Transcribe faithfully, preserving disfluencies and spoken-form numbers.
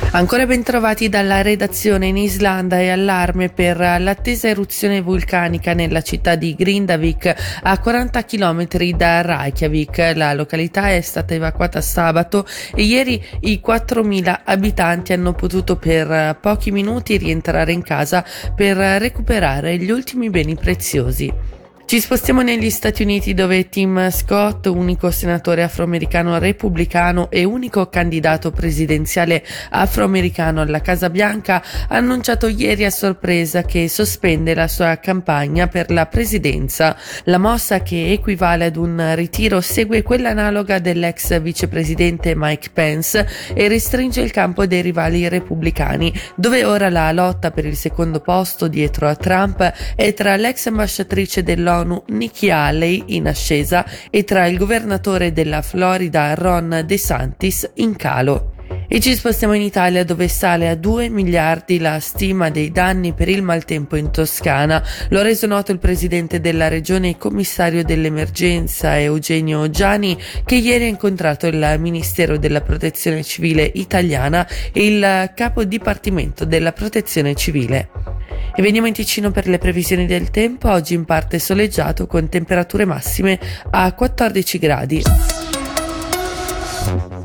Ancora ben trovati dalla redazione. In Islanda è allarme per l'attesa eruzione vulcanica nella città di Grindavik, a quaranta chilometri da Reykjavik. La località è stata evacuata sabato e ieri i quattromila abitanti hanno potuto per pochi minuti rientrare in casa per recuperare gli ultimi beni preziosi. Ci spostiamo negli Stati Uniti, dove Tim Scott, unico senatore afroamericano repubblicano e unico candidato presidenziale afroamericano alla Casa Bianca, ha annunciato ieri a sorpresa che sospende la sua campagna per la presidenza. La mossa, che equivale ad un ritiro, segue quella analoga dell'ex vicepresidente Mike Pence e restringe il campo dei rivali repubblicani, dove ora la lotta per il secondo posto dietro a Trump è tra l'ex ambasciatrice dell'ONU Nikki Haley, in ascesa, e tra il governatore della Florida Ron DeSantis, in calo. E ci spostiamo in Italia, dove sale a due miliardi la stima dei danni per il maltempo in Toscana. Lo ha reso noto il presidente della regione e commissario dell'emergenza Eugenio Giani, che ieri ha incontrato il Ministero della Protezione Civile italiana e il capo dipartimento della Protezione Civile. E veniamo in Ticino per le previsioni del tempo. Oggi in parte soleggiato, con temperature massime a quattordici gradi.